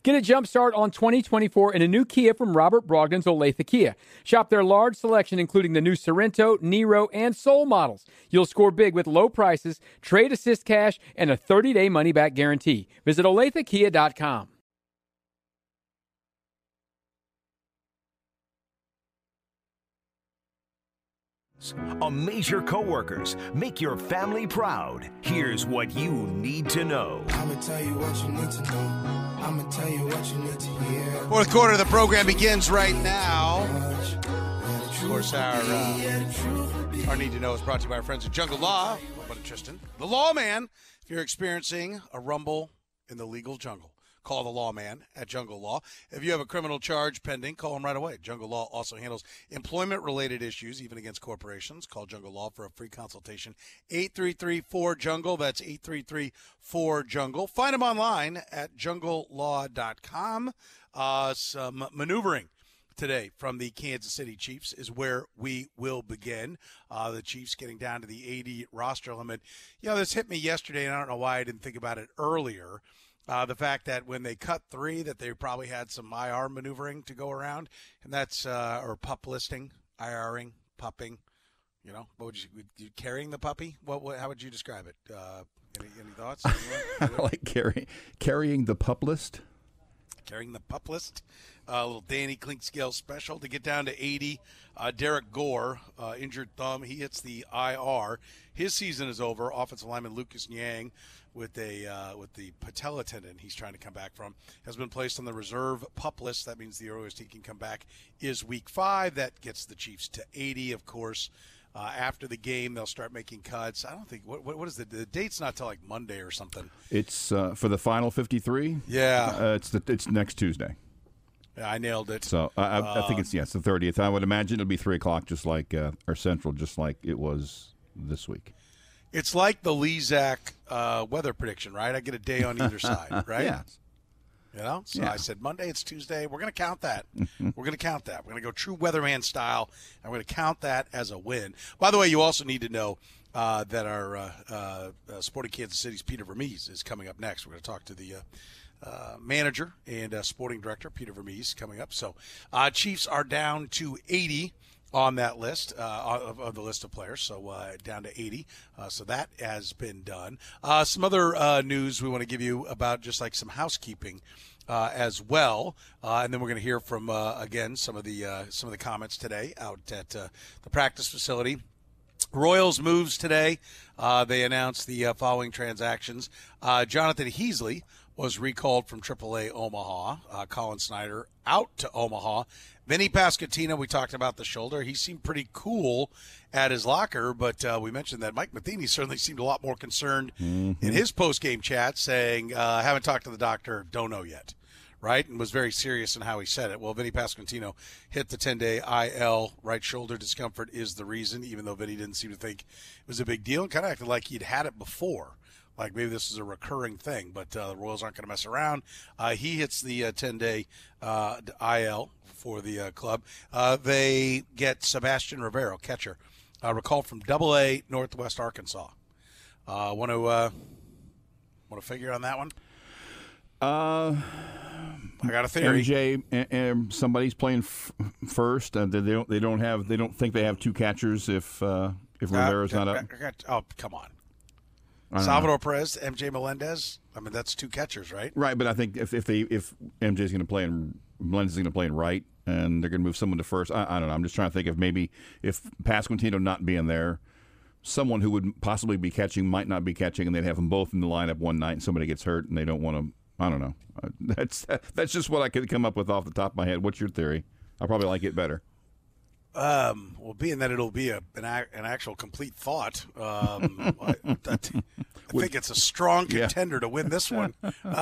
Get a jump start on 2024 in a new Kia from Robert Brogdon's Olathe Kia. Shop their large selection, including the new Sorrento, Nero, and Soul models. You'll score big with low prices, trade assist cash, and a 30-day money-back guarantee. Visit OlatheKia.com. A major coworkers make your family proud. Here's what you need to know. I'ma tell you what you need to know. I'ma tell you what you need to hear. Fourth quarter of the program begins right now. Of course, our Need to Know is brought to you by our friends at Jungle Law. But Tristan, the lawman, if you're experiencing a rumble in the legal jungle, call the lawman at Jungle Law. If you have a criminal charge pending, call him right away. Jungle Law also handles employment-related issues, even against corporations. Call Jungle Law for a free consultation. 833-4JUNGLE. That's 833-4JUNGLE. Find them online at junglelaw.com. Some maneuvering today from the Kansas City Chiefs is where we will begin. The Chiefs getting down to the 80 roster limit. You know, this hit me yesterday, and I don't know why I didn't think about it earlier. The fact that when they cut 3, that they probably had some IR maneuvering to go around, and that's or pup listing, IRing, pupping. You know, what would you carrying the puppy? What how would you describe it? Any thoughts? Like carrying the pup list. Carrying the pup list. A little Danny Clinkscale special to get down to 80. Derek Gore, injured thumb. He hits the IR. His season is over. Offensive lineman Lucas Yang with the patella tendon he's trying to come back from has been placed on the reserve pup list. That means the earliest he can come back is week 5. That gets the Chiefs to 80, of course. After the game, they'll start making cuts. I don't think what is the date's not till like Monday or something. It's for the final 53. Yeah, it's next Tuesday. Yeah, I nailed it. So I think it's the 30th. I would imagine it'll be 3:00, just like or Central, just like it was this week. It's like the Lezak weather prediction, right? I get a day on either side, right? Yeah. You know? So Yeah. I said Monday, it's Tuesday. We're going to count that. We're going to count that. We're going to go true weatherman style, and we're going to count that as a win. By the way, you also need to know that our Sporting Kansas City's Peter Vermees is coming up next. We're going to talk to the manager and sporting director, Peter Vermees, coming up. So Chiefs are down to 80 on that list of the list of players, so down to 80. So that has been done. Some other news we want to give you about, just like some housekeeping as well, and then we're going to hear from again some of the comments today out at the practice facility. Royals moves today. They announced the following transactions. Jonathan Heasley was recalled from AAA Omaha. Colin Snyder out to Omaha. Vinny Pasquantino, we talked about the shoulder. He seemed pretty cool at his locker, but we mentioned that Mike Matheny certainly seemed a lot more concerned in his post-game chat, saying, haven't talked to the doctor, don't know yet, right? And was very serious in how he said it. Well, Vinny Pasquantino hit the 10-day IL. Right shoulder discomfort is the reason, even though Vinny didn't seem to think it was a big deal and kind of acted like he'd had it before. Like maybe this is a recurring thing, but the Royals aren't going to mess around. He hits the 10-day IL for the club. They get Sebastian Rivero, catcher, recalled from AA Northwest Arkansas. Want to figure on that one? I got a theory. MJ, somebody's playing first. They don't think they have 2 catchers if Rivero's not up. Oh, come on. Salvador Perez, MJ Melendez. I mean, that's 2 catchers, right? Right, but I think if MJ's going to play and Melendez is going to play in right, and they're going to move someone to first, I don't know. I'm just trying to think if Pasquantino not being there, someone who would possibly be catching might not be catching, and they'd have them both in the lineup one night, and somebody gets hurt, and they don't want to. I don't know. That's just what I could come up with off the top of my head. What's your theory? I probably like it better. Well, being that it'll be an actual complete thought, I think it's a strong contender to win this one.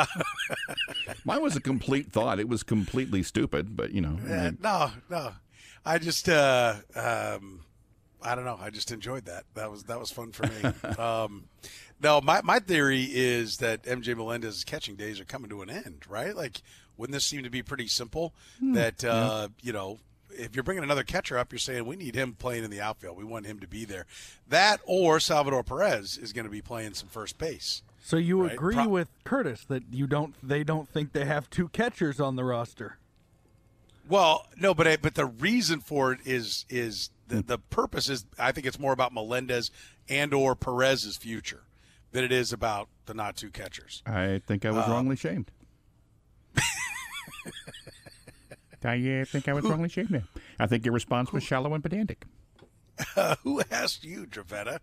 Mine was a complete thought. It was completely stupid, but No. I just I don't know. I just enjoyed that. That was fun for me. No, my theory is that MJ Melendez's catching days are coming to an end, right? Like, wouldn't this seem to be pretty simple? That if you're bringing another catcher up, you're saying we need him playing in the outfield. We want him to be there. That or Salvador Perez is going to be playing some first base. So you Right. agree with Curtis that they don't think they have 2 catchers on the roster? Well, no, but the reason for it is the purpose is, I think it's more about Melendez and or Perez's future than it is about the not 2 catchers. I think I was wrongly shamed. I think I was wrongly shamed there. I think your response was shallow and pedantic. Who asked you, Dravetta?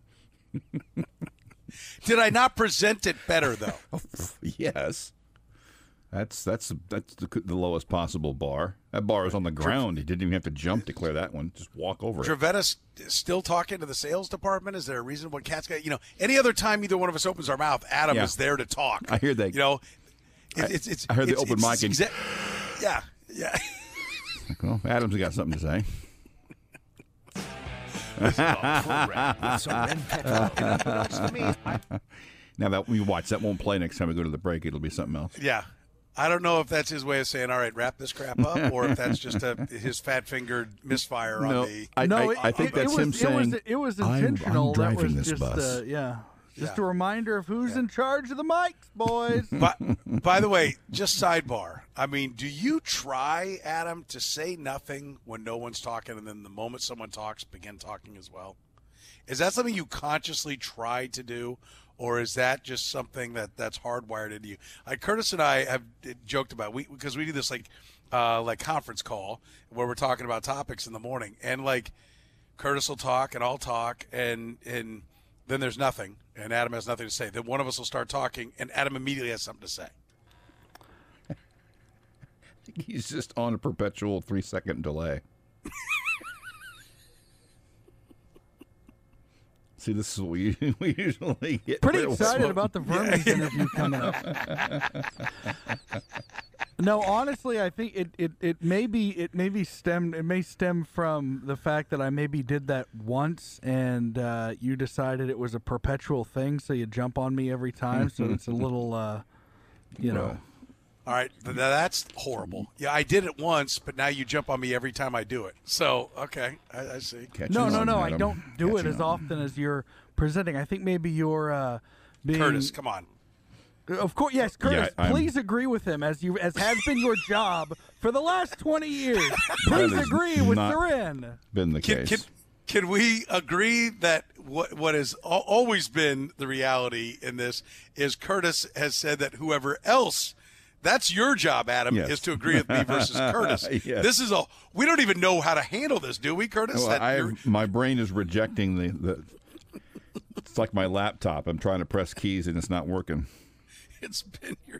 Did I not present it better, though? Yes. That's the lowest possible bar. That bar is on the ground. He didn't even have to jump to clear that one. Just walk over it. Dravetta still talking to the sales department? Is there a reason what Cat's got? Any other time either one of us opens our mouth, Adam is there to talk. I hear that. I heard the open mic. Yeah. Well, Adam's got something to say. Now that we watch, that won't play next time we go to the break. It'll be something else. Yeah. I don't know if that's his way of saying, all right, wrap this crap up, or if that's just his fat-fingered misfire on the... I think that's him saying, it was intentional. I'm driving that was this just, bus. Just a reminder of who's in charge of the mics, boys. By the way, just sidebar. I mean, do you try, Adam, to say nothing when no one's talking, and then the moment someone talks, begin talking as well? Is that something you consciously try to do, or is that just something that's hardwired into you? Curtis and I have joked about because we do this like conference call where we're talking about topics in the morning, and Curtis will talk and I'll talk, and then there's nothing, and Adam has nothing to say. Then one of us will start talking, and Adam immediately has something to say. He's just on a perpetual 3-second delay. See, this is what we usually get. Pretty excited about the Vermes interview coming up. No, honestly, I think it may stem from the fact that I maybe did that once, and you decided it was a perpetual thing, so you jump on me every time. So it's a little, All right, that's horrible. Yeah, I did it once, but now you jump on me every time I do it. So, okay, I see. No, I don't do it as often as you're presenting. I think maybe you're being... Curtis, come on. Of course, yes, Curtis. Yeah, please agree with him, as has been your job for the last 20 years. Please agree with Soren. Been the case. Can we agree that what has always been the reality in this is Curtis has said that whoever else... That's your job, Adam, is to agree with me versus Curtis. Yes. This is we don't even know how to handle this, do we, Curtis? Well, my brain is rejecting the. It's like my laptop. I'm trying to press keys and it's not working. It's been your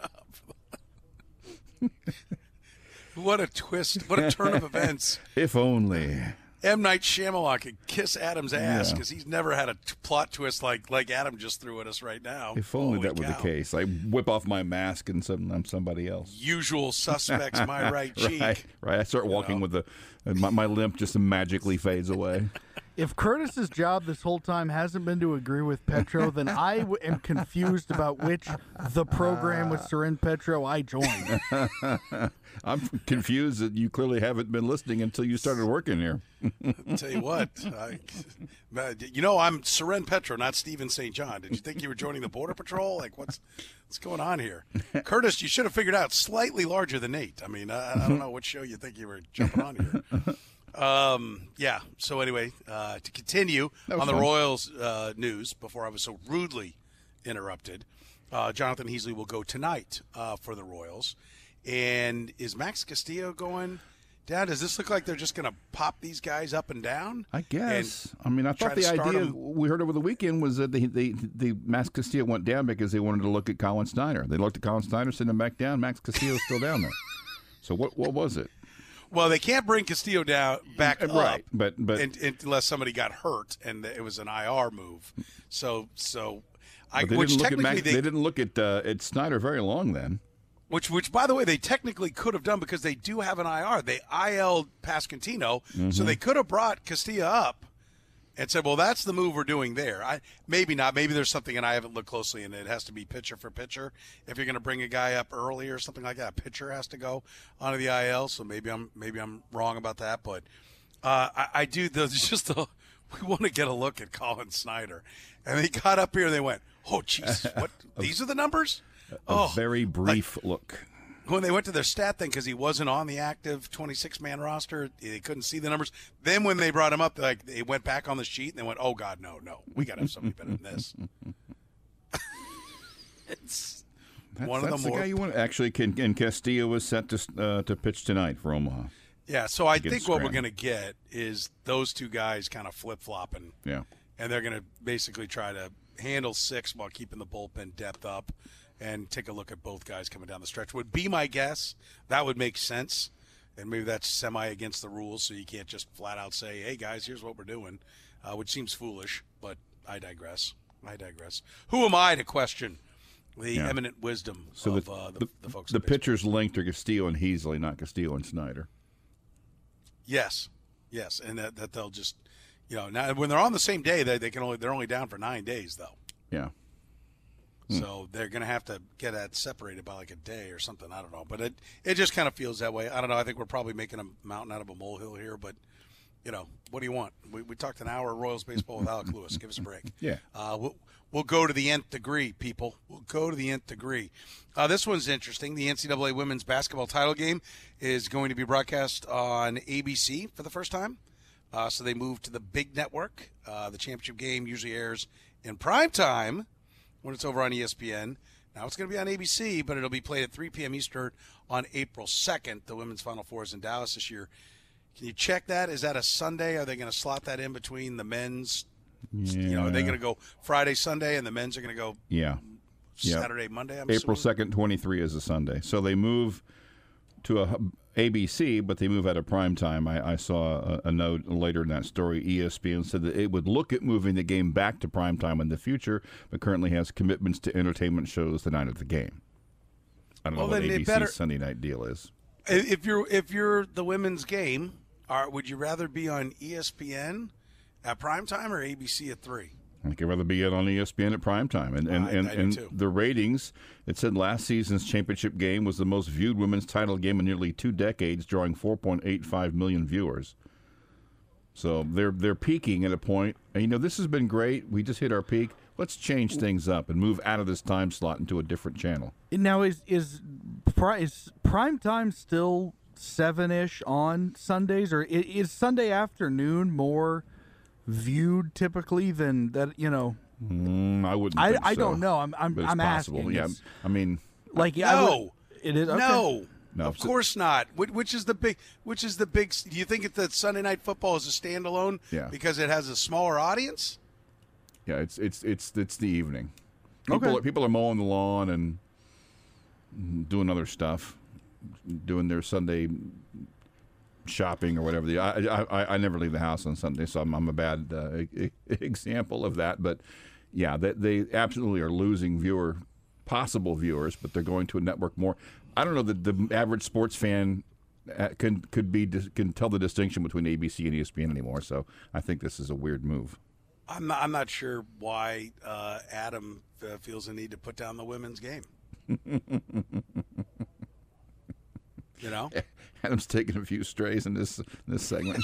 job. What a twist! What a turn of events! If only. M. Night Shyamalan could kiss Adam's ass because he's never had a plot twist like Adam just threw at us right now. If only that were the case. I whip off my mask and I'm somebody else. Usual suspects, my right cheek. Right. I start walking with my limp just magically fades away. If Curtis's job this whole time hasn't been to agree with Petro, then I am confused about which the program with Soren Petro I joined. I'm confused that you clearly haven't been listening until you started working here. I'll tell you what, I'm Soren Petro, not Stephen St. John. Did you think you were joining the Border Patrol? Like, what's going on here? Curtis, you should have figured out slightly larger than Nate. I mean, I don't know what show you think you were jumping on here. So anyway, to continue on the Royals news before I was so rudely interrupted, Jonathan Heasley will go tonight for the Royals. And is Max Castillo going down? Does this look like they're just going to pop these guys up and down? I guess. I mean, I thought the idea we heard over the weekend was that the Max Castillo went down because they wanted to look at Colin Snyder. They looked at Colin Snyder, sent him back down. Max Castillo's still down there. So what was it? Well, they can't bring Castillo back up, right? But unless somebody got hurt and it was an IR move. So they didn't look at Snyder very long then. Which, by the way, they technically could have done because they do have an IR. They IL'd Pasquantino, so they could have brought Castillo up and said, well, that's the move we're doing there. Maybe not. Maybe there's something, and I haven't looked closely, and it has to be pitcher for pitcher. If you're going to bring a guy up early or something like that, pitcher has to go onto the IL, so maybe I'm wrong about that. But I do – we want to get a look at Colin Snyder. And they got up here and they went, oh, jeez, what? These are the numbers? A very brief look. When they went to their stat thing, because he wasn't on the active 26-man roster, they couldn't see the numbers. Then when they brought him up, they went back on the sheet and they went, oh, God, no. We got to have somebody better than this. It's one of the more. The guy you want. Actually, and Castillo was set to pitch tonight for Omaha. Yeah, so I think what we're going to get is those two guys kind of flip-flopping. Yeah. And they're going to basically try to handle 6 while keeping the bullpen depth up and take a look at both guys coming down the stretch. Would be my guess. That would make sense. And maybe that's semi against the rules, so you can't just flat out say, hey, guys, here's what we're doing, which seems foolish, but I digress. Who am I to question the eminent wisdom of the folks? The pitchers linked are Castillo and Heasley, not Castillo and Snyder. Yes, and that they'll just, now when they're on the same day, they're only down for 9 days though. Yeah. So they're going to have to get that separated by like a day or something. I don't know, but it just kind of feels that way. I don't know. I think we're probably making a mountain out of a molehill here, but what do you want? We talked an hour of Royals baseball with Alec Lewis. Give us a break. Yeah. We'll go to the nth degree, people. We'll go to the nth degree. This one's interesting. The NCAA women's basketball title game is going to be broadcast on ABC for the first time. So they moved to the big network. The championship game usually airs in prime time when it's over on ESPN. Now it's going to be on ABC, but it'll be played at 3 p.m. Eastern on April 2nd. The women's Final Four is in Dallas this year. Can you check that? Is that a Sunday? Are they going to slot that in between the men's? Yeah. Are they going to go Friday, Sunday, and the men's are going to go Saturday, Monday? April 2nd, 23 is a Sunday. So they move to a ABC, but they move out of prime time. I saw a note later in that story. ESPN said that it would look at moving the game back to prime time in the future, but currently has commitments to entertainment shows the night of the game. I don't know what ABC's Sunday night deal is. If you're the women's game, would you rather be on ESPN at prime time or ABC at 3? I think I'd rather be on ESPN at prime time. And the ratings, it said last season's championship game was the most viewed women's title game in nearly 2 decades, drawing 4.85 million viewers. So they're peaking at a point. And, this has been great. We just hit our peak. Let's change things up and move out of this time slot into a different channel. Now, is prime time still 7-ish on Sundays, or is Sunday afternoon more viewed typically than that? I wouldn't. I don't know. I'm asking. Yeah, I mean, no, it is. Okay. No, of course not. Which is the big? Do you think that Sunday Night Football is a standalone? Yeah. Because it has a smaller audience. Yeah, it's the evening. Okay. People are mowing the lawn and doing other stuff, doing their Sunday shopping or whatever. I never leave the house on Sunday, so I'm a bad example of that. But yeah, they absolutely are losing possible viewers, but they're going to a network more. I don't know that the average sports fan can tell the distinction between ABC and ESPN anymore. So I think this is a weird move. I'm not sure why Adam feels the need to put down the women's game. Adam's taking a few strays in this segment.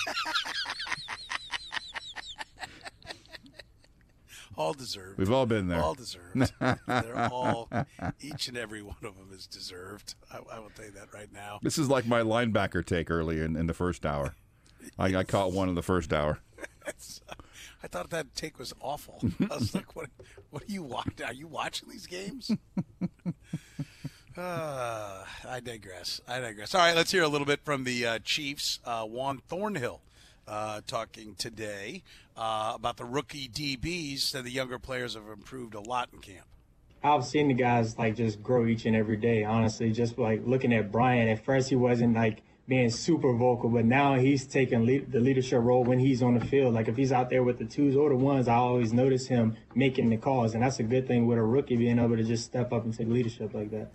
All deserved. We've all been there. All deserved. They're all, each and every one of them is deserved. I will tell you that right now. This is like my linebacker take early in the first hour. I caught one in the first hour. I thought that take was awful. I was like, what are you watching? Are you watching these games? I digress. All right, let's hear a little bit from the Chiefs. Juan Thornhill talking today about the rookie DBs. Said the younger players have improved a lot in camp. I've seen the guys just grow each and every day. Honestly, just looking at Brian, at first he wasn't being super vocal, but now he's taking the leadership role when he's on the field. If he's out there with the 2s or the 1s, I always notice him making the calls, and that's a good thing with a rookie being able to just step up and take leadership like that.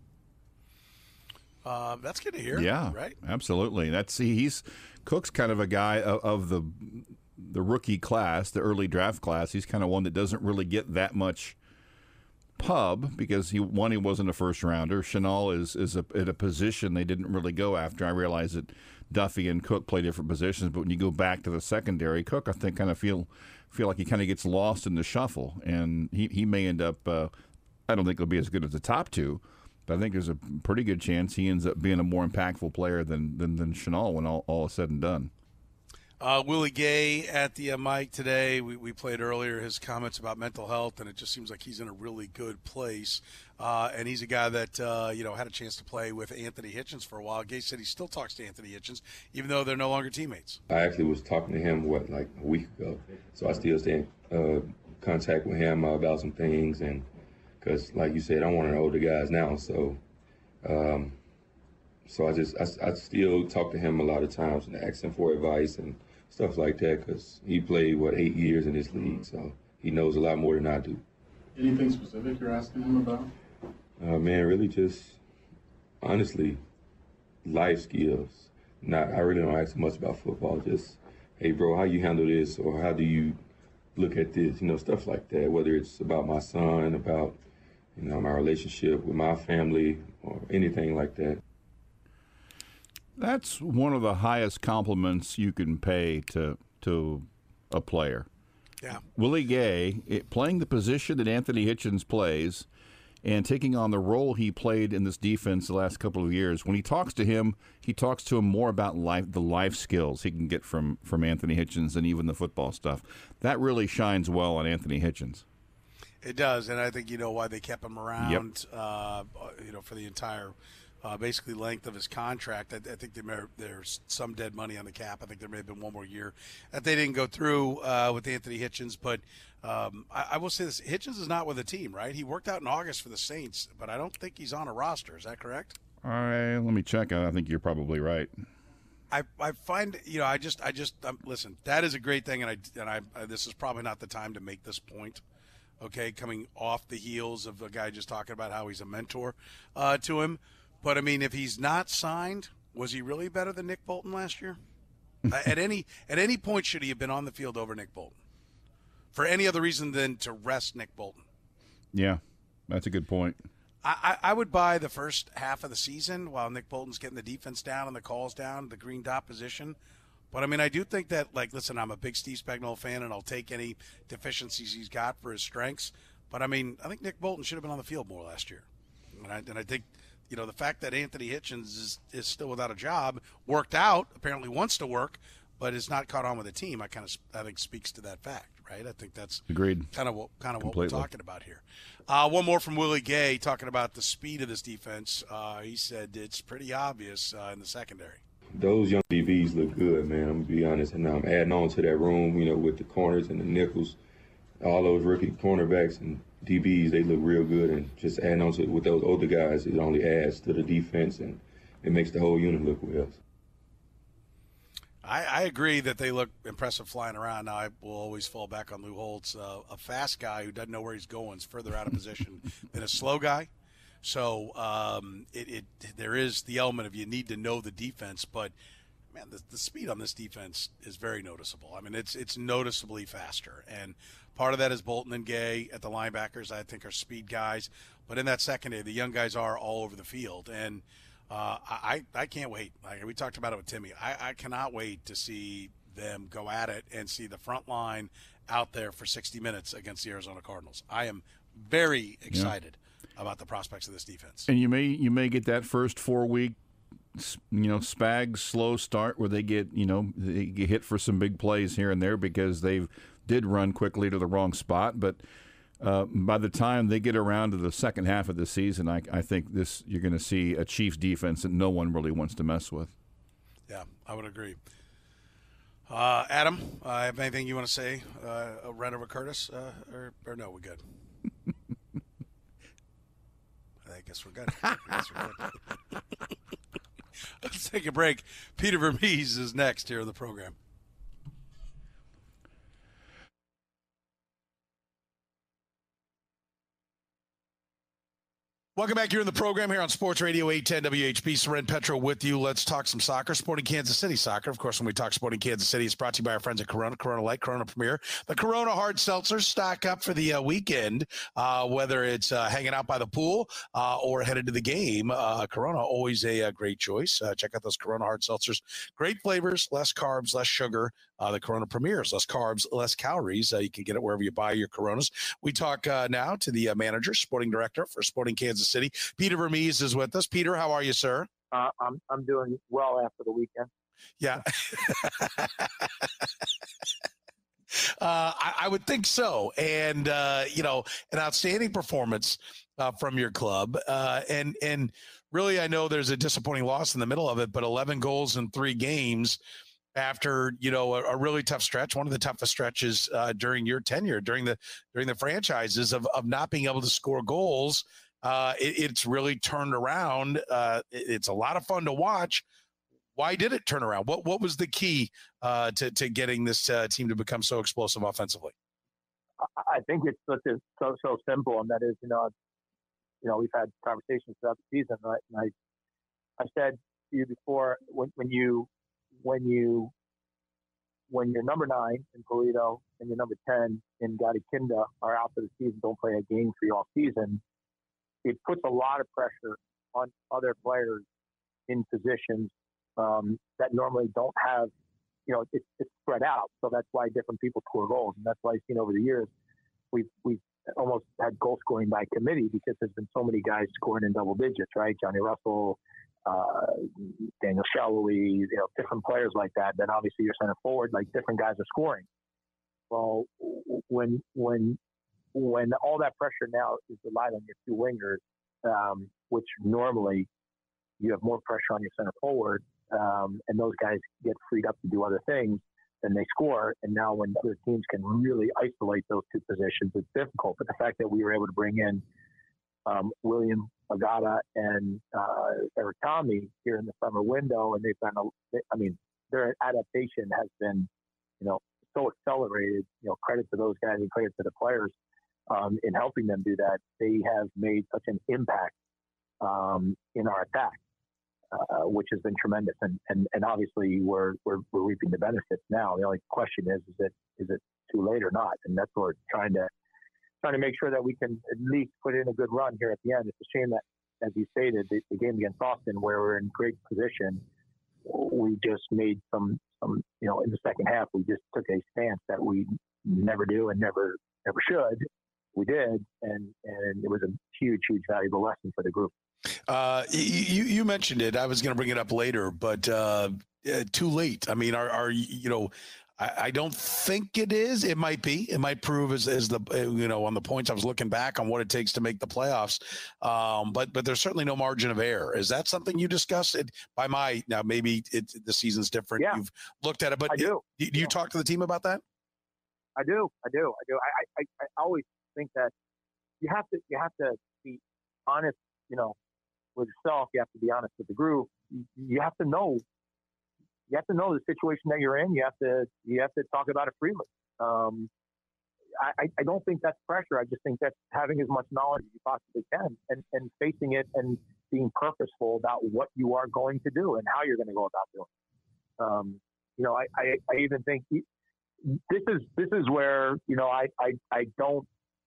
That's good to hear. Yeah, right. Absolutely. Cook's kind of a guy of the rookie class, the early draft class. He's kind of one that doesn't really get that much pub because he wasn't a first rounder. Chenal is at a position they didn't really go after. I realize that Duffy and Cook play different positions, but when you go back to the secondary, Cook, I think, kind of feel like he kind of gets lost in the shuffle, and he may end up. I don't think he'll be as good as the top two, but I think there's a pretty good chance he ends up being a more impactful player than Chenal when all is said and done. Willie Gay at the mic today. We played earlier his comments about mental health, and it just seems like he's in a really good place. And he's a guy that had a chance to play with Anthony Hitchens for a while. Gay said he still talks to Anthony Hitchens, even though they're no longer teammates. I actually was talking to him, like a week ago. So I still stay in contact with him about some things, and because, like you said, I'm one of the older guys now. So I still talk to him a lot of times and ask him for advice and stuff like that, because he played, 8 years in this league, so he knows a lot more than I do. Anything specific you're asking him about? Man, really just, honestly, life skills. I really don't ask him much about football. Just, hey, bro, how you handle this, or how do you look at this, stuff like that, whether it's about my son, about, my relationship with my family, or anything like that. That's one of the highest compliments you can pay to a player. Yeah. Willie Gay, playing the position that Anthony Hitchens plays and taking on the role he played in this defense the last couple of years, when he talks to him more about the life skills he can get from Anthony Hitchens than even the football stuff. That really shines well on Anthony Hitchens. It does, and I think you know why they kept him around, Yep. For the entire basically length of his contract. I think there's some dead money on the cap. I think there may have been one more year that they didn't go through with Anthony Hitchens. But I will say this, Hitchens is not with the team, right? He worked out in August for the Saints, but I don't think he's on a roster. Is that correct? All right, let me check. I think you're probably right. I find, listen, that is a great thing, and I this is probably not the time to make this point. Okay, coming off the heels of a guy just talking about how he's a mentor to him. But, I mean, if he's not signed, was he really better than Nick Bolton last year? At any point should he have been on the field over Nick Bolton? For any other reason than to rest Nick Bolton? Yeah, that's a good point. I would buy the first half of the season while Nick Bolton's getting the defense down and the calls down, the green dot position. But, I mean, I do think that, listen, I'm a big Steve Spagnuolo fan, and I'll take any deficiencies he's got for his strengths. But, I mean, I think Nick Bolton should have been on the field more last year. And I think, the fact that Anthony Hitchens is still without a job, worked out, apparently wants to work, but is not caught on with the team, I think speaks to that fact, right? I think that's agreed. Kind of what we're talking about here. One more from Willie Gay talking about the speed of this defense. He said it's pretty obvious in the secondary. Those young DBs look good, man. I'm going to be honest. And I'm adding on to that room, with the corners and the nickels, all those rookie cornerbacks and DBs, they look real good. And just adding on to it with those older guys, it only adds to the defense, and it makes the whole unit look well. I agree that they look impressive flying around. Now, I will always fall back on Lou Holtz. A fast guy who doesn't know where he's going is further out of position than a slow guy. So there is the element of you need to know the defense, but man, the speed on this defense is very noticeable. I mean, it's noticeably faster, and part of that is Bolton and Gay at the linebackers. I think are speed guys, but in that secondary, the young guys are all over the field, and I can't wait. Like we talked about it with Timmy, I cannot wait to see them go at it and see the front line out there for 60 minutes against the Arizona Cardinals. I am very excited. Yeah. About the prospects of this defense. And you may get that first 4 week, Spags slow start where they get hit for some big plays here and there because they did run quickly to the wrong spot. But by the time they get around to the second half of the season, I think you're going to see a Chiefs defense that no one really wants to mess with. Yeah, I would agree. Adam, have anything you want to say? Right over Curtis, or no? We good. I guess we're good. Let's take a break. Peter Vermees is next here in the program. Welcome back here in the program here on Sports Radio 810 WHB. Soren Petro with you. Let's talk some soccer. Sporting Kansas City soccer. Of course, when we talk Sporting Kansas City, it's brought to you by our friends at Corona, Corona Light, Corona Premier. The Corona Hard Seltzers stock up for the weekend, whether it's hanging out by the pool or headed to the game. Corona, always a great choice. Check out those Corona Hard Seltzers. Great flavors, less carbs, less sugar. The Corona Premiers, less carbs, less calories. You can get it wherever you buy your Coronas. We talk now to the manager, sporting director for Sporting Kansas City. Peter Vermes is with us. Peter, how are you, sir? I'm doing well after the weekend. Yeah. I would think so. And, an outstanding performance from your club. And really, I know there's a disappointing loss in the middle of it, but 11 goals in 3 games after, a really tough stretch, one of the toughest stretches during your tenure, during the franchises of not being able to score goals. It's really turned around. It's a lot of fun to watch. Why did it turn around? What was the key to getting this team to become so explosive offensively? I think it's so simple, and that is, we've had conversations throughout the season, right? And I said to you before, when your number 9 in Polito and your number 10 in Gadikinda are out for the season, don't play a game for you all season, it puts a lot of pressure on other players in positions that normally don't have, it's spread out. So that's why different people score goals. And that's why I've seen over the years, we've almost had goal scoring by committee because there's been so many guys scoring in double digits, right? Johnny Russell, Daniel Shallowy, different players like that. Then obviously your center forward, like different guys are scoring. Well, when all that pressure now is relied on your 2 wingers, which normally you have more pressure on your center forward, and those guys get freed up to do other things, then they score. And now when other teams can really isolate those 2 positions, it's difficult. But the fact that we were able to bring in William Agata and Eric Tommy here in the summer window, and they've done their adaptation has been, so accelerated, credit to those guys and credit to the players in helping them do that. They have made such an impact in our attack, which has been tremendous. And obviously we're reaping the benefits now. The only question is it too late or not? And that's what we're trying to make sure that we can at least put in a good run here at the end. It's a shame that, as you stated, the game against Austin, where we're in great position, we just made some in the second half, we just took a stance that we never do and never should. We did, and it was a huge, valuable lesson for the group. You mentioned it. I was going to bring it up later, but too late. I mean, I don't think it is. It might be. It might prove as the on the points I was looking back on what it takes to make the playoffs. But there's certainly no margin of error. Is that something you discussed? Now maybe the season's different. Yeah. You've looked at it, but I do. Do you talk to the team about that? I do. I always think that you have to be honest, with yourself. You have to be honest with the group. You have to know the situation that you're in. You have to talk about it freely. I don't think that's pressure. I just think that's having as much knowledge as you possibly can and facing it and being purposeful about what you are going to do and how you're going to go about doing it. I even think this is where, I don't,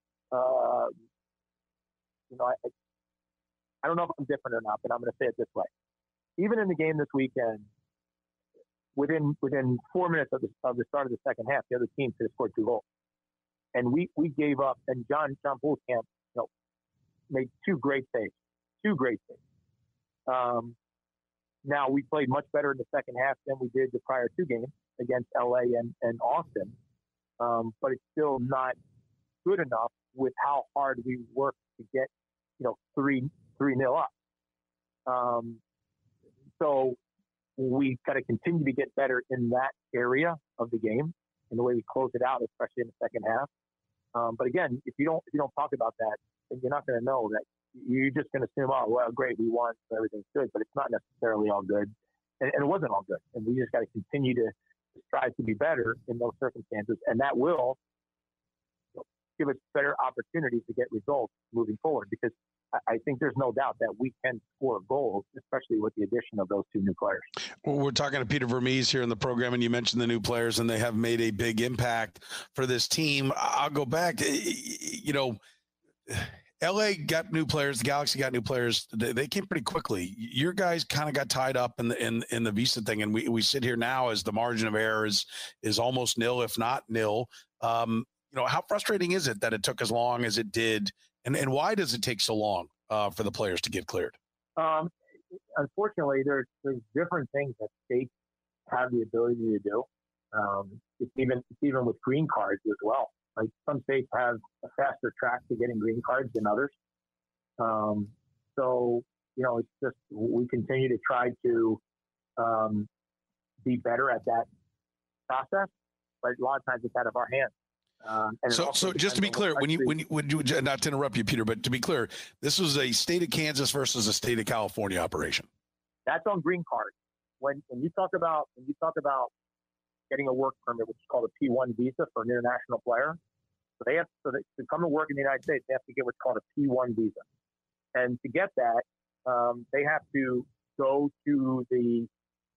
I don't know if I'm different or not, but I'm going to say it this way. Even in the game this weekend, within 4 minutes of the start of the second half, the other team could have scored 2 goals. And we gave up, and John Bootcamp, made 2 great saves. Now, we played much better in the second half than we did the prior 2 games against LA and Austin. But it's still not good enough with how hard we worked to get, 3-0 up. So we've got to continue to get better in that area of the game in the way we close it out, especially in the second half. But again, if you don't talk about that, then you're not going to know that. You're just going to assume, oh, well, great, we won, so everything's good. But it's not necessarily all good, and it wasn't all good. And we just got to continue to strive to be better in those circumstances, and that will give us better opportunities to get results moving forward. Because I think there's no doubt that we can score goals, especially with the addition of those two new players. Well, we're talking to Peter Vermes here in the program, and you mentioned the new players, and they have made a big impact for this team. I'll go back. LA got new players. The Galaxy got new players. They came pretty quickly. Your guys kind of got tied up in the visa thing, and we sit here now as the margin of error is almost nil, if not nil. How frustrating is it that it took as long as it did, and why does it take so long for the players to get cleared? Unfortunately, there's different things that states have the ability to do. It's even with green cards as well. Like some states have a faster track to getting green cards than others. It's just we continue to try to be better at that process, but a lot of times it's out of our hands. So just to be clear, when you not to interrupt you, Peter, but to be clear, this was a state of Kansas versus a state of California operation. That's on green cards. When you talk about getting a work permit, which is called a P1 visa for an international player, so to come and work in the United States, they have to get what's called a P1 visa, and to get that, they have to go to the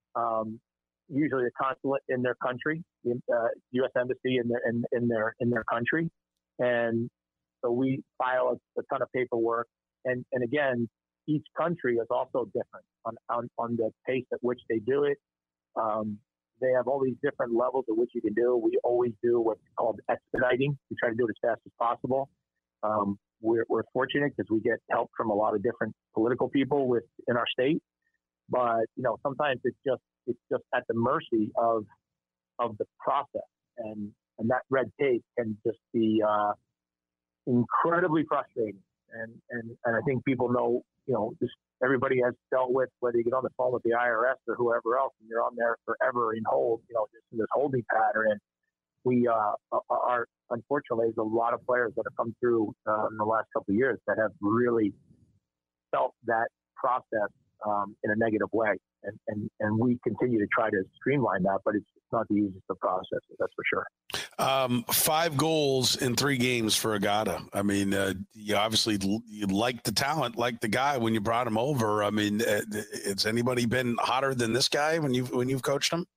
usually the consulate in their country, the U.S. embassy in their country, and so we file a ton of paperwork, and again, each country is also different on the pace at which they do it. They have all these different levels at which you can do. We always do what's called expediting. We try to do it as fast as possible. We're fortunate because we get help from a lot of different political people in our state, but sometimes it's just at the mercy of the process, and that red tape can just be incredibly frustrating. And I think people know, just everybody has dealt with, whether you get on the phone with the IRS or whoever else, and you're on there forever in hold, just in this holding pattern. And we are unfortunately, there's a lot of players that have come through in the last couple of years that have really felt that process in a negative way. And we continue to try to streamline that, but it's not the easiest of processes, that's for sure. 5 goals in 3 games for Agada. I mean, you obviously you like the talent, like the guy when you brought him over. I mean, has anybody been hotter than this guy when you've coached him?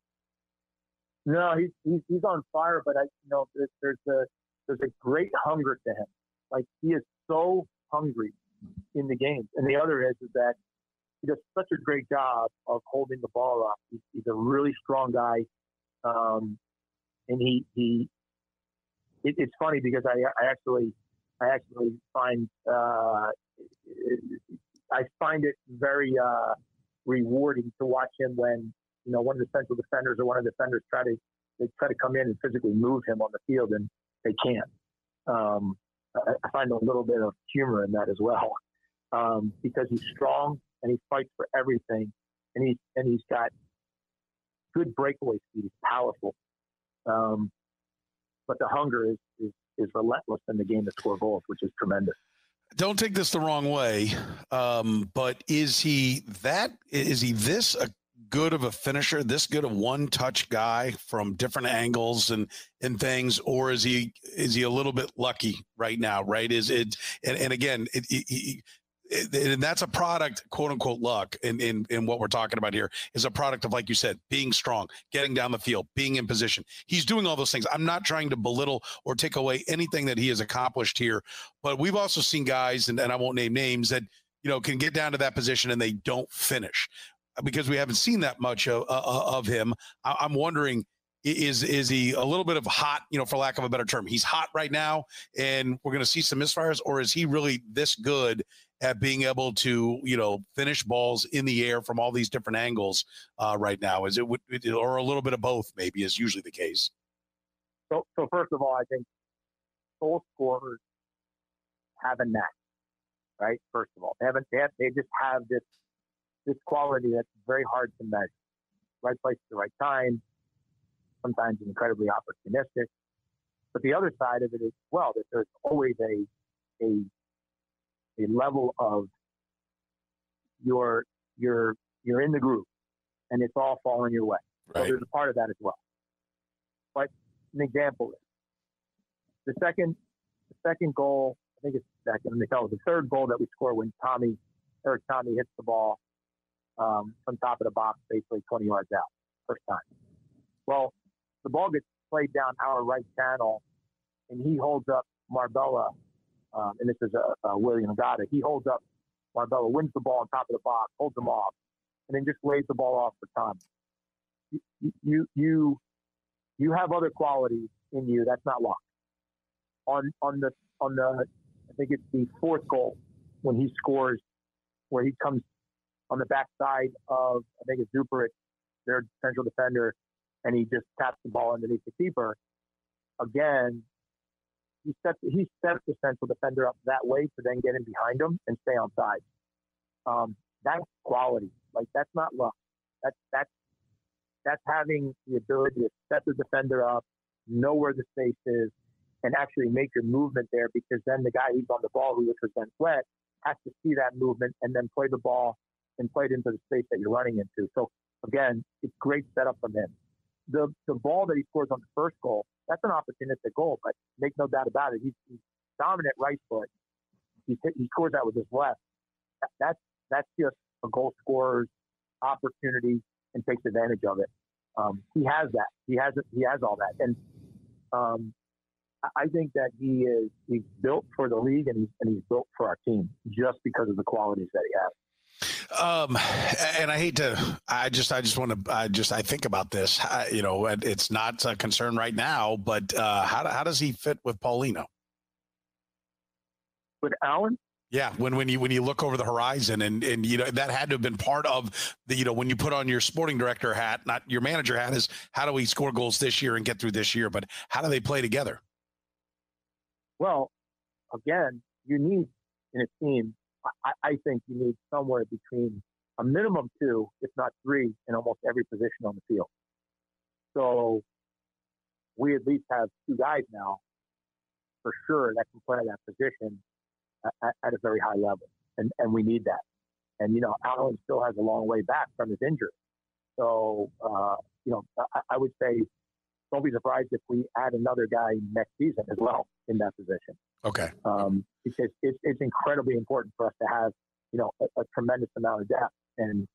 No, he's on fire, but there's a great hunger to him. Like, he is so hungry in the games. And the other is that he does such a great job of holding the ball up. He's a really strong guy. And it's funny because I actually find I find it very rewarding to watch him when one of the central defenders or one of the defenders try to come in and physically move him on the field, and they can't. I find a little bit of humor in that as well, because he's strong and he fights for everything, and he's got good breakaway speed. He's powerful. But the hunger is relentless in the game to score goals, which is tremendous. Don't take this the wrong way, but is he this good of a finisher, this good a one-touch guy from different angles and things, or is he a little bit lucky right now? Right? Is it? And again, and that's a product, quote unquote, luck in what we're talking about here is a product of, like you said, being strong, getting down the field, being in position. He's doing all those things. I'm not trying to belittle or take away anything that he has accomplished here, but we've also seen guys, and I won't name names, that, can get down to that position and they don't finish because we haven't seen that much of him. I'm wondering, is he a little bit of hot, for lack of a better term? He's hot right now and we're going to see some misfires, or is he really this good at being able to, finish balls in the air from all these different angles right now? Is it, or a little bit of both, maybe, is usually the case? So first of all, I think goal scorers have a knack, right? First of all, they just have this quality that's very hard to measure. Right place at the right time, sometimes incredibly opportunistic. But the other side of it is, well, that there's always a level of you're in the groove and it's all falling your way. Right. So there's a part of that as well. But an example is the second goal, I think it's that can tell. The third goal that we score when Eric Tommy hits the ball from top of the box, basically 20 yards out, first time. Well, the ball gets played down our right channel, and he holds up Marbella, and this is William Agata. He holds up Marbella, wins the ball on top of the box, holds him off, and then just lays the ball off for Tommy. You have other qualities in you. That's not luck. On the I think it's the fourth goal when he scores, where he comes on the backside of, I think it's Zuparic, their central defender, and he just taps the ball underneath the keeper. Again, he sets the central defender up that way to then get in behind him and stay on side. That's quality. Like, that's not luck. That's having the ability to set the defender up, know where the space is, and actually make your movement there, because then the guy who's on the ball, which was Ben Sweat, has to see that movement and then play the ball and play it into the space that you're running into. So, again, it's great setup from him. The ball that he scores on the first goal, that's an opportunistic goal, but make no doubt about it. He's dominant right foot. He scores that with his left. That's just a goal scorer's opportunity and takes advantage of it. He has that. He has all that. And I think that he's built for the league, and he's built for our team just because of the qualities that he has. And I hate to, I think about this, it's not a concern right now, but how does he fit with Paulino? With Allen? Yeah, when you look over the horizon, and that had to have been part of the, when you put on your sporting director hat, not your manager hat, is how do we score goals this year and get through this year, but how do they play together? Well, again, you need in a team, I think you need somewhere between a minimum 2, if not 3, in almost every position on the field. So we at least have 2 guys now, for sure, that can play that position at a very high level, and we need that. And Allen still has a long way back from his injury, so I would say don't be surprised if we add another guy next season as well in that position. Okay. Because it's incredibly important for us to have a tremendous amount of depth, and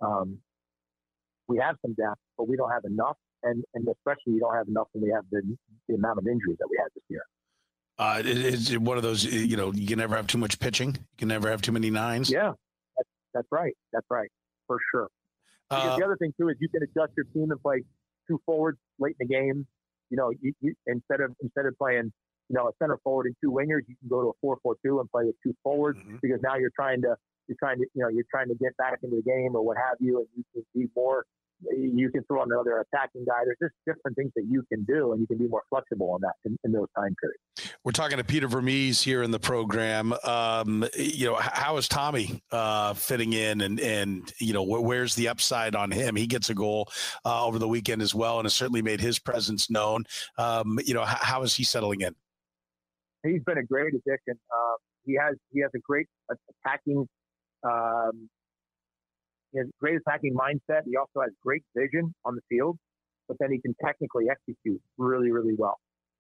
we have some depth, but we don't have enough, and especially we don't have enough when we have the amount of injuries that we had this year. It's one of those, you can never have too much pitching. You can never have too many nines. Yeah, that's right. That's right, for sure. Because the other thing, too, is you can adjust your team and play 2 forwards late in the game. You instead of playing, a center forward and 2 wingers, you can go to a 4-4-2 and play with 2 forwards, because now you're trying to get back into the game or what have you, and you can be more. You can throw on another attacking guy. There's just different things that you can do, and you can be more flexible on that in those time periods. We're talking to Peter Vermes here in the program. How is Tommy fitting in, and where's the upside on him? He gets a goal over the weekend as well, and has certainly made his presence known. How is he settling in? He's been a great addition. He has a great attacking. He has great attacking mindset. He also has great vision on the field, but then he can technically execute really, really well.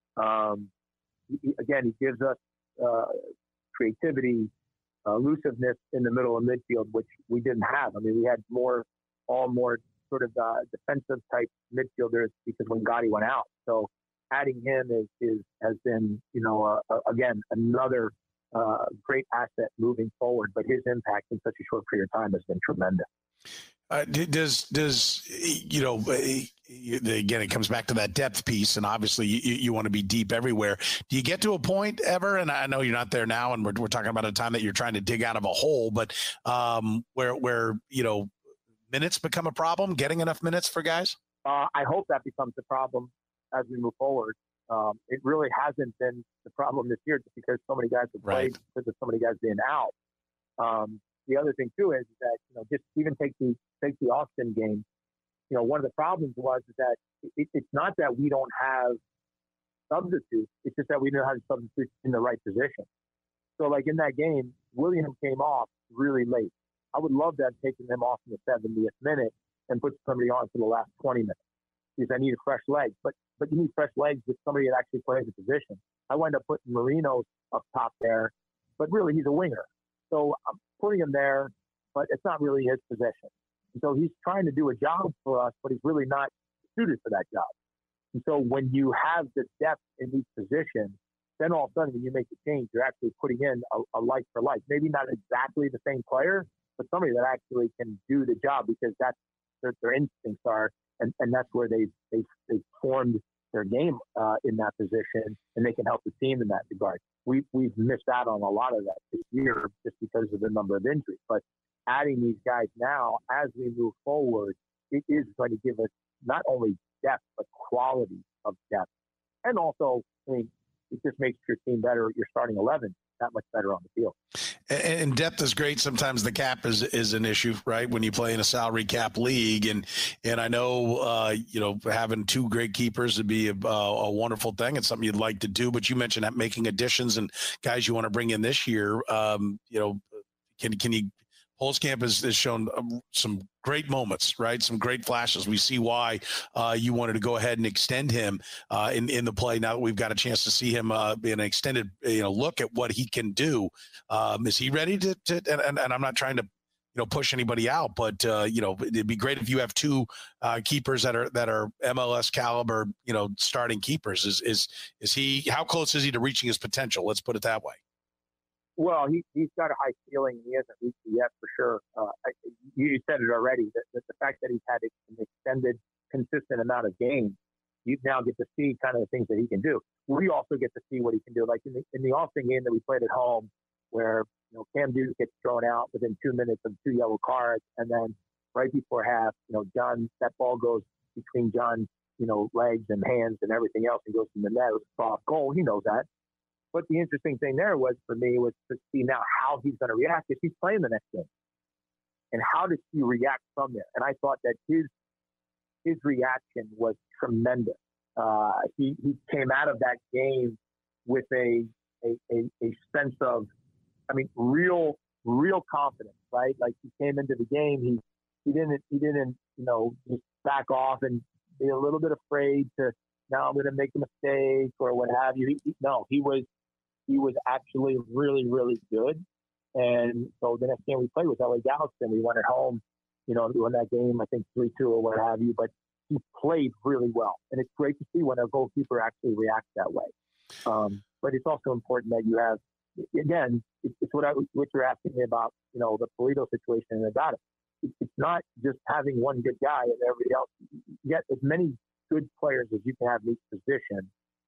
He gives us creativity, elusiveness in the middle of midfield, which we didn't have. I mean, we had more sort of defensive type midfielders because when Gotti went out. So adding him has been, again, another great asset moving forward, but his impact in such a short period of time has been tremendous. Again, it comes back to that depth piece, and obviously you want to be deep everywhere. Do you get to a point ever, and I know you're not there now, and we're talking about a time that you're trying to dig out of a hole, but where minutes become a problem, getting enough minutes for guys? I hope that becomes a problem as we move forward. It really hasn't been the problem this year just because so many guys have played, because of so many guys being out. The other thing too is that just even take the Austin game. One of the problems was that it's not that we don't have substitutes; it's just that we don't have substitutes in the right position. So, like in that game, William came off really late. I would love to have taken him off in the 70th minute and put somebody on for the last 20 minutes because I needed fresh legs. But you need fresh legs with somebody that actually plays the position. I wound up putting Marino up top there but really he's a winger. So I'm putting him there, but it's not really his possession. And so he's trying to do a job for us, but he's really not suited for that job. And so when you have the depth in these positions, then all of a sudden when you make the change, you're actually putting in a like for like. Maybe not exactly the same player, but somebody that actually can do the job because that's their instincts are, and that's where they've formed their game in that position, and they can help the team in that regard. We've missed out on a lot of that this year just because of the number of injuries. But adding these guys now as we move forward, it is going to give us not only depth, but quality of depth. And also, I mean, it just makes your team better, your starting 11, that much better on the field. And depth is great. Sometimes the cap is an issue, right? When you play in a salary cap league, and I know having two great keepers would be a wonderful thing. It's something you'd like to do. But you mentioned that making additions and guys you want to bring in this year. Can you? Holzkamp has shown some great moments, right? Some great flashes. We see why you wanted to go ahead and extend him in the play. Now that we've got a chance to see him in an extended, look at what he can do. Is he ready to? And I'm not trying to, push anybody out, but it'd be great if you have two keepers that are MLS caliber, starting keepers. Is he? How close is he to reaching his potential? Let's put it that way. Well, he's got a high ceiling. He hasn't reached it yet, for sure. You said it already. The fact that he's had an extended, consistent amount of games, you now get to see kind of the things that he can do. We also get to see what he can do. Like in the Austin game that we played at home, where Cam Duke gets thrown out within 2 minutes of 2 yellow cards, and then right before half, John, that ball goes between John's legs and hands and everything else, and goes in the net. It was a soft goal. He knows that. But the interesting thing there was for me was to see now how he's going to react if he's playing the next game, and how does he react from there. And I thought that his reaction was tremendous. He came out of that game with a sense of, real confidence, right? Like he came into the game, he didn't just back off and be a little bit afraid to, now I'm going to make a mistake or what have you. He was actually really, really good. And so the next game we played was LA Galaxy, and we went at home, we won that game, I think 3-2 or what have you, but he played really well. And it's great to see when a goalkeeper actually reacts that way. But it's also important that you have, again, it's what you're asking me about, the Polito situation and about it. It's not just having one good guy and everybody else. You get as many good players as you can have in each position.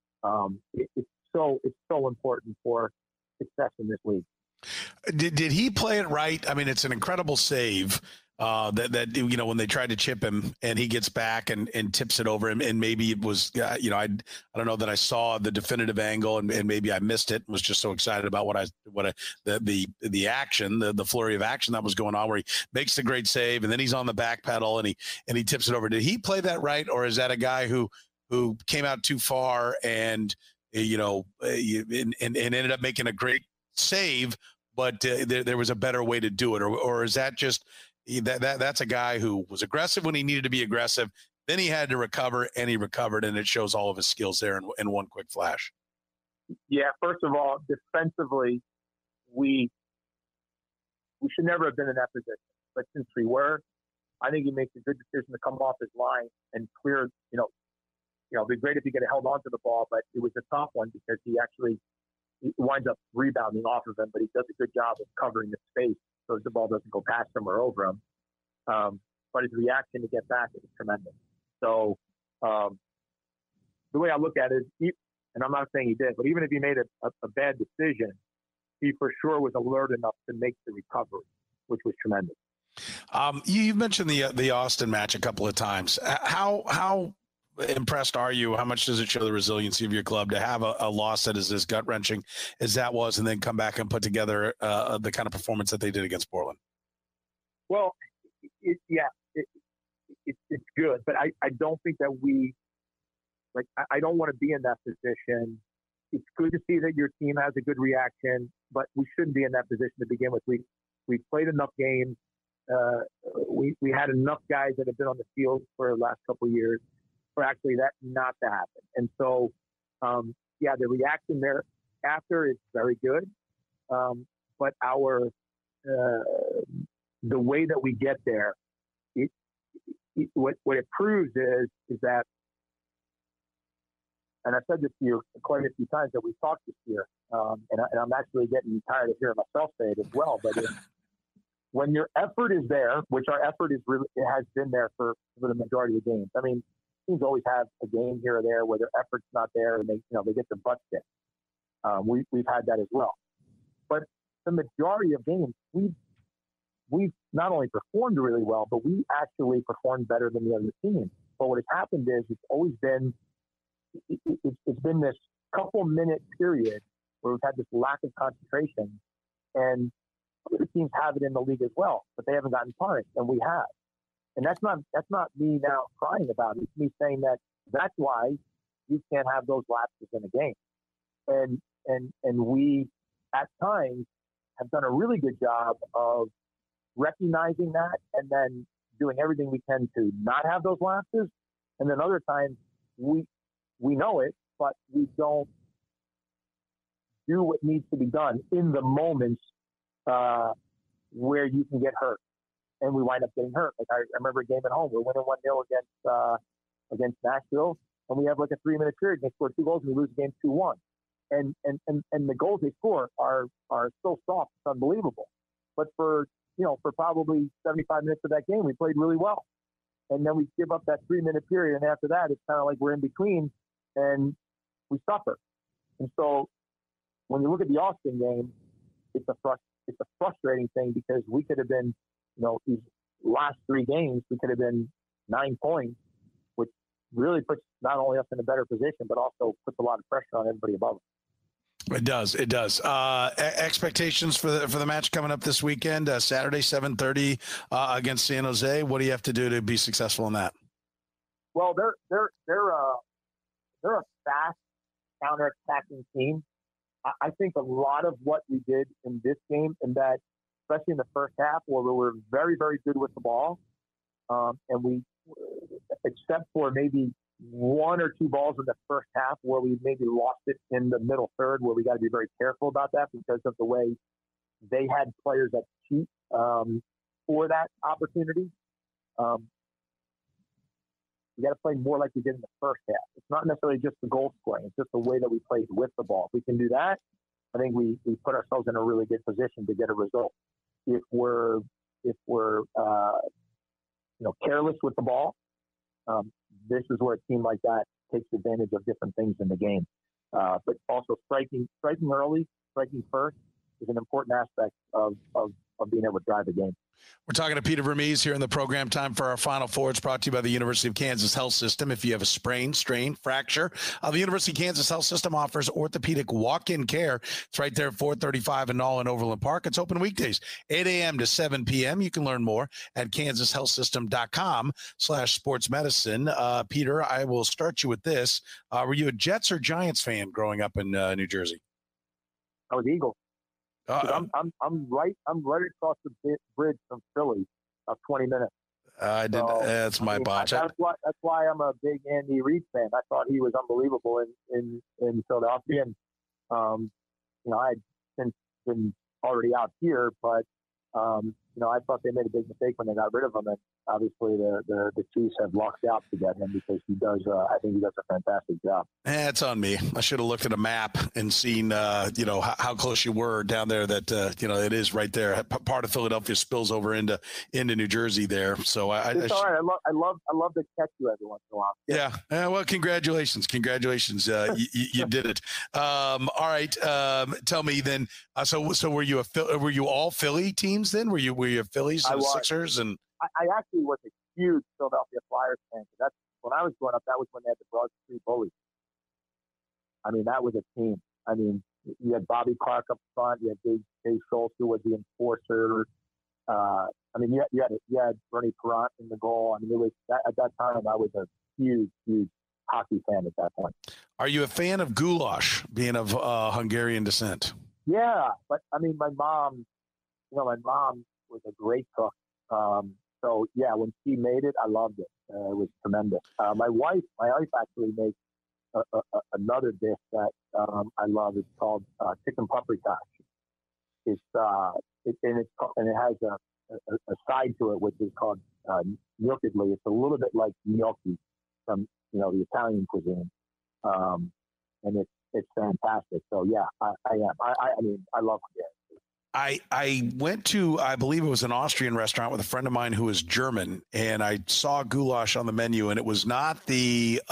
It's so important for success in this league. Did he play it right? I mean, it's an incredible save that when they tried to chip him and he gets back and tips it over him, and maybe it was I don't know that I saw the definitive angle, and maybe I missed it. Was just so excited about the action, the flurry of action that was going on, where he makes the great save and then he's on the back pedal and he tips it over. Did he play that right, or is that a guy who came out too far and and ended up making a great save, but there was a better way to do it, or is that just that's a guy who was aggressive when he needed to be aggressive, then he had to recover, and he recovered, and it shows all of his skills there in one quick flash? Yeah, first of all, defensively, we should never have been in that position, but since we were, I think he makes a good decision to come off his line and clear. It'd be great if he could have held on to the ball, but it was a tough one because he winds up rebounding off of him, but he does a good job of covering the space so the ball doesn't go past him or over him. But his reaction to get back is tremendous. So the way I look at it is, and I'm not saying he did, but even if he made a bad decision, he for sure was alert enough to make the recovery, which was tremendous. You've mentioned the Austin match a couple of times. How impressed are you? How much does it show the resiliency of your club to have a loss that is as gut-wrenching as that was, and then come back and put together the kind of performance that they did against Portland? Well, it's good, but I don't think that I don't want to be in that position. It's good to see that your team has a good reaction, but we shouldn't be in that position to begin with. We played enough games. We had enough guys that have been on the field for the last couple of years for actually that not to happen. And so, the reaction there after is very good. But the way that we get there, what it proves is that, and I've said this to you quite a few times that we've talked this year, and I'm actually getting tired of hearing myself say it as well. But when your effort is there, which our effort has been there for the majority of games. I mean, teams always have a game here or there where their effort's not there and they get their butts kicked. We've had that as well. But the majority of games, we've not only performed really well, but we actually performed better than the other team. But what has happened is it's been this couple-minute period where we've had this lack of concentration, and other teams have it in the league as well, but they haven't gotten punished, and we have. And that's not me now crying about it. It's me saying that's why you can't have those lapses in a game. And we, at times, have done a really good job of recognizing that and then doing everything we can to not have those lapses. And then other times we know it, but we don't do what needs to be done in the moments where you can get hurt. And we wind up getting hurt. Like I remember a game at home. We're winning 1-0 against Nashville, and we have like a 3-minute period. They score 2 goals, and we lose the game 2-1. And the goals they score are so soft, it's unbelievable. But for probably 75 minutes of that game, we played really well. And then we give up that 3-minute period, and after that, it's kind of like we're in between, and we suffer. And so when you look at the Austin game, it's a frustrating thing because we could have been, these last 3 games, we could have been 9 points, which really puts not only us in a better position, but also puts a lot of pressure on everybody above us. It does. Expectations for the match coming up this weekend, Saturday, 7:30 against San Jose. What do you have to do to be successful in that? Well, they're a fast counter-attacking team. I think a lot of what we did in this game, and that especially in the first half, where we were very, very good with the ball, and we, except for maybe 1 or 2 balls in the first half where we maybe lost it in the middle third, where we got to be very careful about that because of the way they had players that cheat for that opportunity. We got to play more like we did in the first half. It's not necessarily just the goal scoring; it's just the way that we played with the ball. If we can do that, I think we put ourselves in a really good position to get a result. If we're careless with the ball, this is where a team like that takes advantage of different things in the game. But also striking early, striking first is an important aspect of being able to drive the game. We're talking to Peter Vermes here in the program. Time for our Final Four. It's brought to you by the University of Kansas Health System. If you have a sprain, strain, fracture, the University of Kansas Health System offers orthopedic walk-in care. It's right there at 435 and all in Overland Park. It's open weekdays, 8 a.m. to 7 p.m. You can learn more at kansashealthsystem.com/sportsmedicine. Peter, I will start you with this. Were you a Jets or Giants fan growing up in New Jersey? I was Eagles. I'm right across the bridge from Philly, 20 minutes. That's my botch. That's why I'm a big Andy Reid fan. I thought he was unbelievable in Philadelphia, and I had since been already out here, but I thought they made a big mistake when they got rid of him, and obviously the Chiefs have locked out to get him because he does. I think he does a fantastic job. It's on me. I should have looked at a map and seen, how close you were down there. That it is right there. Part of Philadelphia spills over into New Jersey there. So it's all right. I love to catch you every once in a while. Yeah. Well, congratulations. You did it. All right. Tell me then. So were you all Philly teams then? Were you Phillies and Sixers and? I actually was a huge Philadelphia Flyers fan. That's when I was growing up. That was when they had the Broad Street Bullies. I mean, that was a team. I mean, you had Bobby Clark up front. You had Dave Schultz, who was the enforcer. You had Bernie Parent in the goal. I mean, at that time, I was a huge hockey fan at that point. Are you a fan of goulash, being of Hungarian descent? Yeah, but I mean, my mom was a great cook. So yeah, when she made it, I loved it. It was tremendous. My wife actually makes another dish that I love. It's called chicken paprikash. and it has a side to it which is called gnocchidli. It's a little bit like gnocchi from the Italian cuisine, and it's fantastic. So yeah, I am. I mean, I love Hungarian. I went to, I believe it was an Austrian restaurant with a friend of mine who is German, and I saw goulash on the menu, and it was not the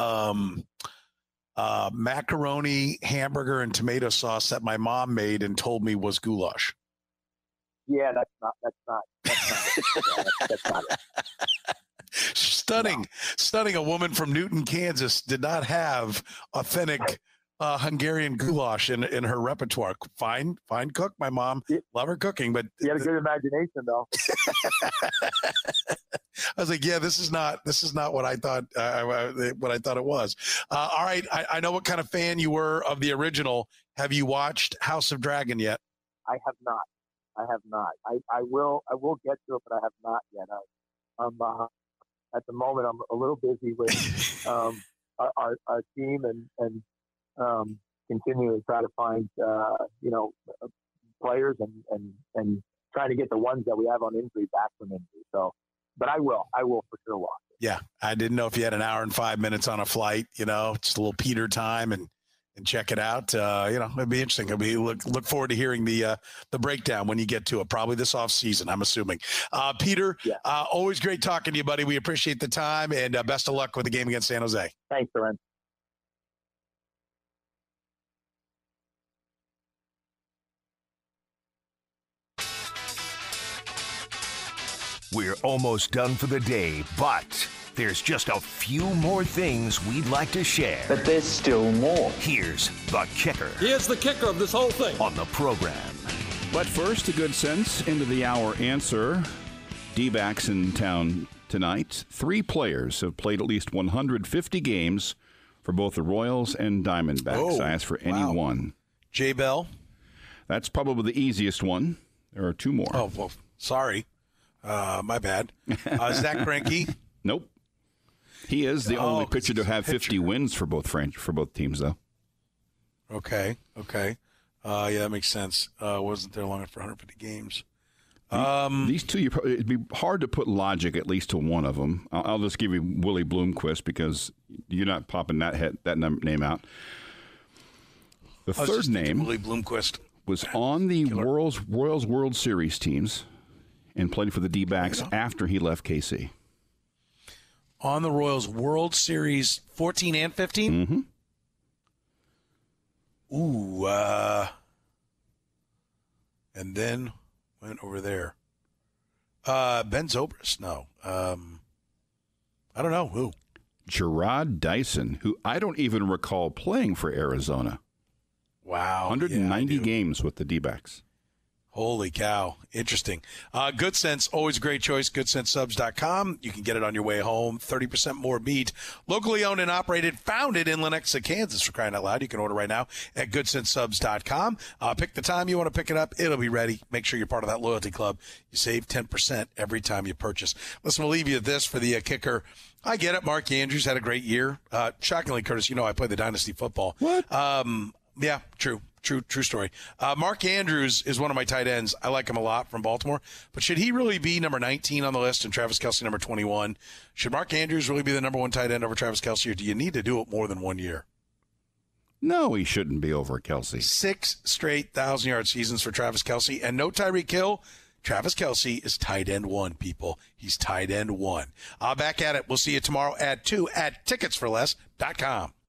macaroni, hamburger, and tomato sauce that my mom made and told me was goulash. Yeah, that's not it. Stunning. A woman from Newton, Kansas did not have authentic Hungarian goulash in her repertoire. Fine cook, my mom. Love her cooking, but you had a good imagination, though. I was like, yeah, this is not what I thought. What I thought it was. All right, I know what kind of fan you were of the original. Have you watched House of Dragon yet? I have not. I will get to it, but I have not yet. I'm at the moment I'm a little busy with our team and continue to try to find players and trying to get the ones that we have on injury back from injury. So, but I will for sure watch it. Yeah, I didn't know if you had an hour and 5 minutes on a flight. Just a little Peter time and check it out. It'd be interesting. Look forward to hearing the breakdown when you get to it, probably this off season, I'm assuming. Peter, always great talking to you, buddy. We appreciate the time, and best of luck with the game against San Jose. Thanks, Lorenz. We're almost done for the day, but there's just a few more things we'd like to share. But there's still more. Here's the kicker. Here's the kicker of this whole thing. On the program. But first, a good sense into the hour answer. D-backs in town tonight. 3 players have played at least 150 games for both the Royals and Diamondbacks. I asked for any one. Jay Bell? That's probably the easiest one. There are 2 more. Oh, well, sorry. My bad. Zach Greinke? Nope. He is the only pitcher to have 50 wins for both teams, though. Okay. Yeah, that makes sense. Wasn't there long enough for 150 games. These 2, it'd be hard to put logic at least to one of them. I'll just give you Willie Bloomquist because you're not popping that name out. The third name Willie Bloomquist was on the Royals World Series teams and played for the D-backs after he left KC. On the Royals World Series 14 and 15? Mm-hmm. Ooh, and then went over there. Ben Zobrist, no. I don't know who. Gerard Dyson, who I don't even recall playing for Arizona. Wow. 190 games with the D-backs. Holy cow. Interesting. Good Sense, always a great choice. GoodSenseSubs.com. You can get it on your way home. 30% more meat. Locally owned and operated, founded in Lenexa, Kansas, for crying out loud. You can order right now at GoodSenseSubs.com. Pick the time you want to pick it up. It'll be ready. Make sure you're part of that loyalty club. You save 10% every time you purchase. Listen, we'll leave you with this for the kicker. I get it. Mark Andrews had a great year. Shockingly, Curtis, I played the Dynasty football. What? Yeah, true story. Mark Andrews is one of my tight ends. I like him a lot from Baltimore. But should he really be number 19 on the list and Travis Kelce number 21? Should Mark Andrews really be the number 1 tight end over Travis Kelce, or do you need to do it more than 1 year? No, he shouldn't be over Kelce. 6 straight 1,000-yard seasons for Travis Kelce, and no Tyreek Hill. Travis Kelce is tight end 1, people. He's tight end 1. Back at it. We'll see you tomorrow at 2 at ticketsforless.com.